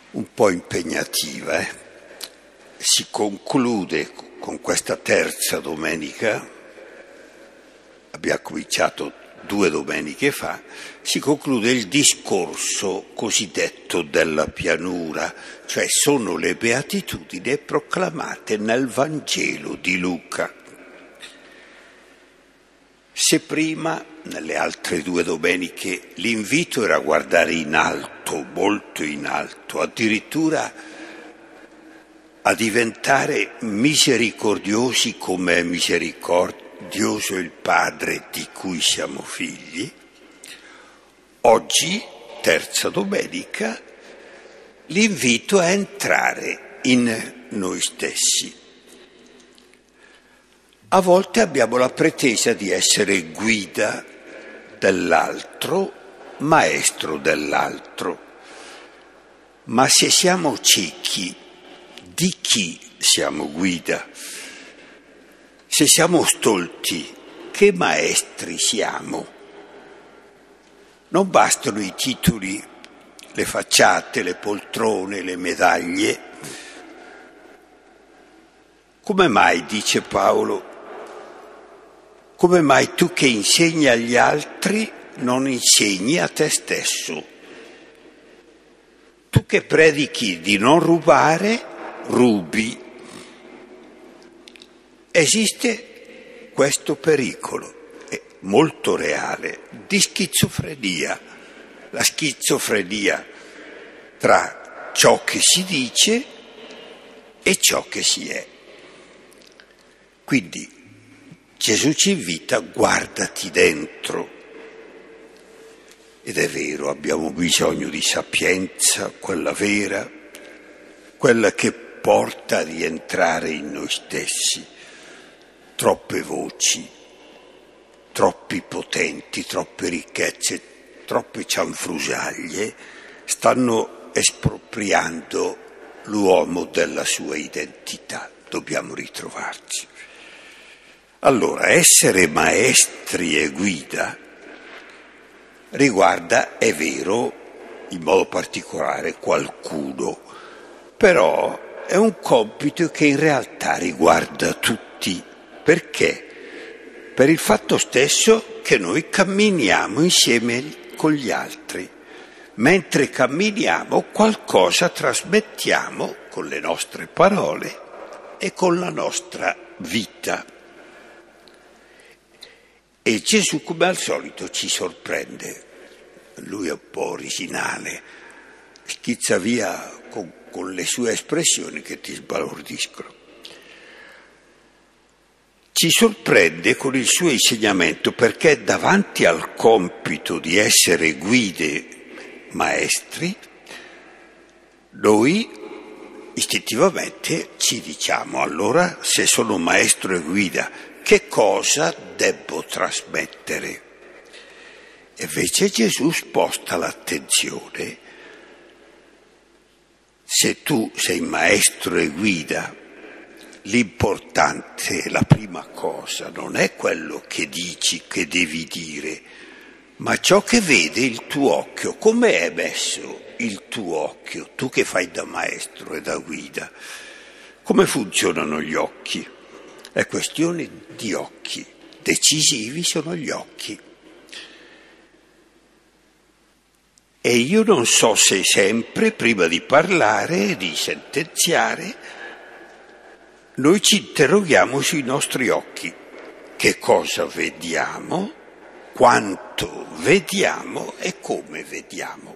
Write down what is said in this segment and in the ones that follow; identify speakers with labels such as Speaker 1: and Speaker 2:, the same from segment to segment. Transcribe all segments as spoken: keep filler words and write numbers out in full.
Speaker 1: un po' impegnativa. Eh? Si conclude con questa terza domenica, abbiamo cominciato due domeniche fa, si conclude il discorso cosiddetto della pianura, cioè sono le beatitudini proclamate nel Vangelo di Luca. Se prima, nelle altre due domeniche, l'invito era a guardare in alto, molto in alto, addirittura a diventare misericordiosi come è misericordioso il Padre di cui siamo figli, oggi, terza domenica, l'invito è a entrare in noi stessi. A volte abbiamo la pretesa di essere guida dell'altro, maestro dell'altro, ma se siamo ciechi, di chi siamo guida? Se siamo stolti, che maestri siamo? Non bastano i titoli, le facciate, le poltrone, le medaglie. Come mai, dice Paolo, come mai tu che insegni agli altri non insegni a te stesso? Tu che predichi di non rubare, rubi. Esiste questo pericolo, è molto reale, di schizofrenia. La schizofrenia tra ciò che si dice e ciò che si è. Quindi Gesù ci invita, guardati dentro. Ed è vero, abbiamo bisogno di sapienza, quella vera, quella che porta a rientrare in noi stessi. Troppe voci, troppi potenti, troppe ricchezze, troppe cianfrusaglie stanno espropriando l'uomo della sua identità. Dobbiamo ritrovarci. Allora, essere maestri e guida riguarda, è vero, in modo particolare qualcuno, però è un compito che in realtà riguarda tutti. Perché? Per il fatto stesso che noi camminiamo insieme con gli altri. Mentre camminiamo, qualcosa trasmettiamo con le nostre parole e con la nostra vita. E Gesù, come al solito, ci sorprende. Lui è un po' originale, schizza via con, con le sue espressioni che ti sbalordiscono. Ci sorprende con il suo insegnamento perché davanti al compito di essere guide, maestri, noi istintivamente ci diciamo: allora, se sono maestro e guida, che cosa devo trasmettere? E invece Gesù sposta l'attenzione. Se tu sei maestro e guida, l'importante, la prima cosa, non è quello che dici, che devi dire, ma ciò che vede il tuo occhio. Come è messo il tuo occhio? Tu che fai da maestro e da guida, come funzionano gli occhi? È questione di occhi, decisivi sono gli occhi. E io non so se sempre, prima di parlare, di sentenziare, noi ci interroghiamo sui nostri occhi. Che cosa vediamo, quanto vediamo e come vediamo.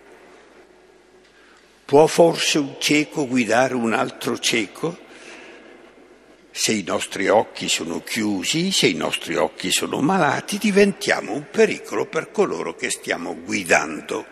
Speaker 1: Può forse un cieco guidare un altro cieco? Se i nostri occhi sono chiusi, se i nostri occhi sono malati, diventiamo un pericolo per coloro che stiamo guidando.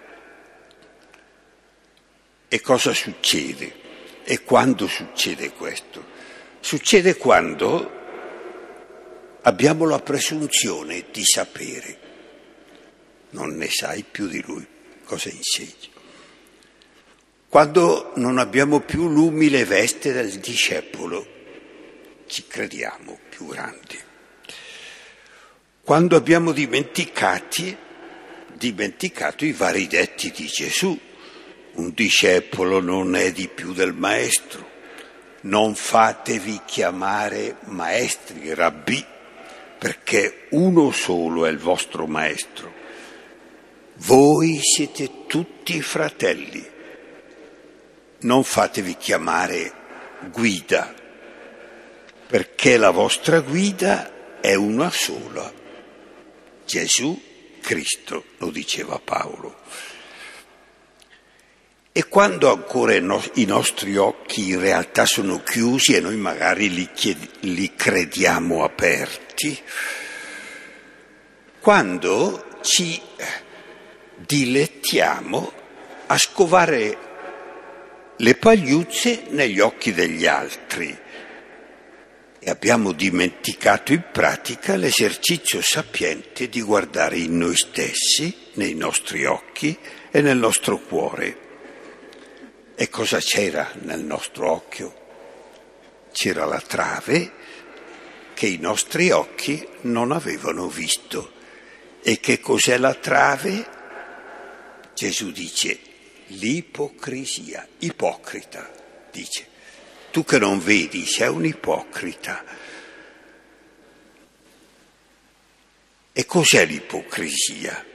Speaker 1: E cosa succede? E quando succede questo? Succede quando abbiamo la presunzione di sapere. Non ne sai più di lui, cosa insegni. Quando non abbiamo più l'umile veste del discepolo, ci crediamo più grandi. Quando abbiamo dimenticati, dimenticato i vari detti di Gesù, Un discepolo non è di più del maestro. Non fatevi chiamare maestri, rabbì, perché uno solo è il vostro maestro. Voi siete tutti fratelli. Non fatevi chiamare guida, perché la vostra guida è una sola. Gesù Cristo, lo diceva Paolo. E quando ancora i nostri occhi in realtà sono chiusi e noi magari li, chied- li crediamo aperti, quando ci dilettiamo a scovare le pagliuzze negli occhi degli altri e abbiamo dimenticato in pratica l'esercizio sapiente di guardare in noi stessi, nei nostri occhi e nel nostro cuore. E cosa c'era nel nostro occhio? C'era la trave che i nostri occhi non avevano visto. E che cos'è la trave? Gesù dice l'ipocrisia, ipocrita, dice. Tu che non vedi sei un ipocrita. E cos'è l'ipocrisia?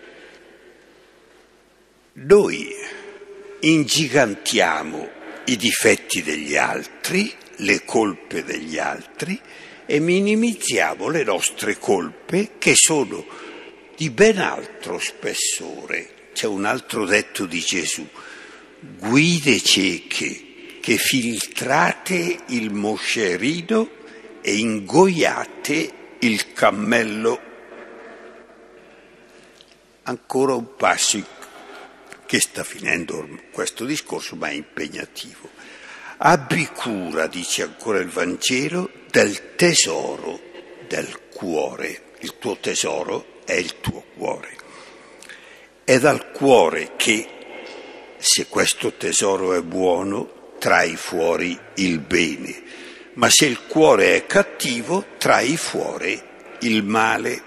Speaker 1: Noi ingigantiamo i difetti degli altri, le colpe degli altri e minimizziamo le nostre colpe che sono di ben altro spessore. C'è un altro detto di Gesù: guide cieche che filtrate il moscerino e ingoiate il cammello. Ancora un passo in che sta finendo questo discorso, ma è impegnativo. Abbi cura, dice ancora il Vangelo, del tesoro del cuore. Il tuo tesoro è il tuo cuore. È dal cuore che, se questo tesoro è buono, trai fuori il bene, ma se il cuore è cattivo, trai fuori il male.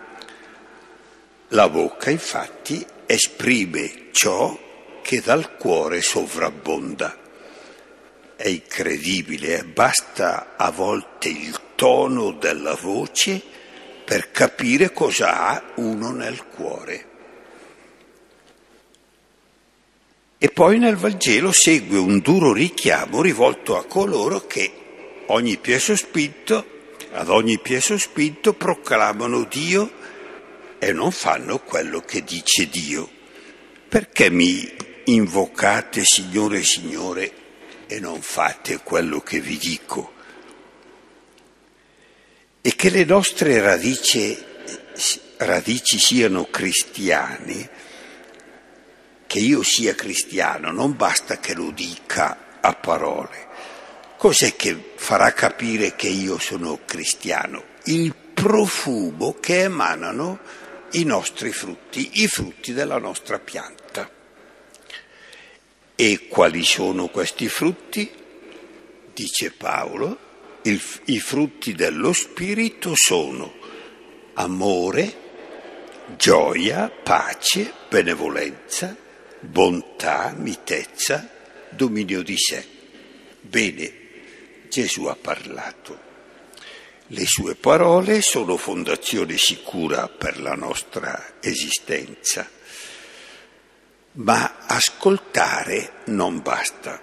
Speaker 1: La bocca, infatti, esprime ciò che dal cuore sovrabbonda. È incredibile, eh? Basta a volte il tono della voce per capire cosa ha uno nel cuore. E poi nel Vangelo segue un duro richiamo rivolto a coloro che ogni piè sospinto, ad ogni piè sospinto proclamano Dio e non fanno quello che dice Dio. Perché mi invocate Signore, Signore, e non fate quello che vi dico? E che le nostre radici, radici siano cristiani, che io sia cristiano, non basta che lo dica a parole. Cos'è che farà capire che io sono cristiano? Il profumo che emanano i nostri frutti, i frutti della nostra pianta. E quali sono questi frutti? Dice Paolo, il, i frutti dello Spirito sono amore, gioia, pace, benevolenza, bontà, mitezza, dominio di sé. Bene, Gesù ha parlato. Le sue parole sono fondazione sicura per la nostra esistenza, ma ascoltare non basta.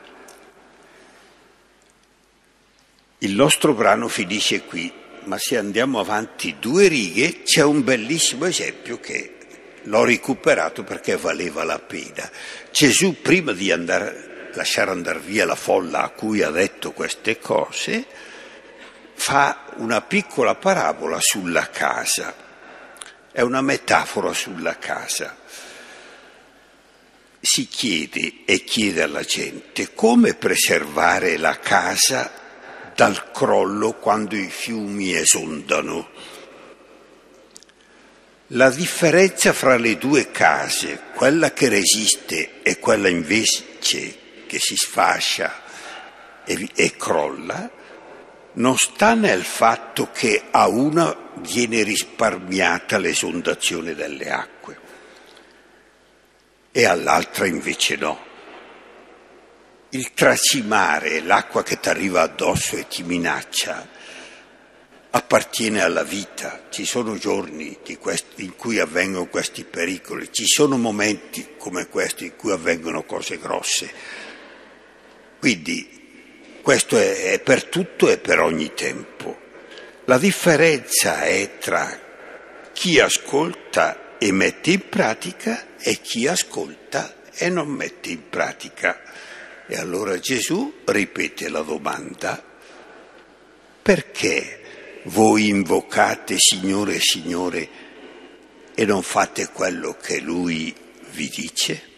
Speaker 1: Il nostro brano finisce qui, ma se andiamo avanti due righe c'è un bellissimo esempio che l'ho recuperato perché valeva la pena. Gesù, prima di andare, lasciare andare via la folla a cui ha detto queste cose, fa una piccola parabola sulla casa, è una metafora sulla casa. Si chiede e chiede alla gente come preservare la casa dal crollo quando i fiumi esondano. La differenza fra le due case, quella che resiste e quella invece che si sfascia e, e crolla, non sta nel fatto che a una viene risparmiata l'esondazione delle acque e all'altra invece no. il tracimare, l'acqua che ti arriva addosso e ti minaccia, appartiene alla vita. Ci sono giorni di questi, in cui avvengono questi pericoli, ci sono momenti come questi in cui avvengono cose grosse. Quindi questo è, è per tutto e per ogni tempo. La differenza è tra chi ascolta e mette in pratica e chi ascolta e non mette in pratica. E allora Gesù ripete la domanda: perché voi invocate Signore, Signore e non fate quello che Lui vi dice?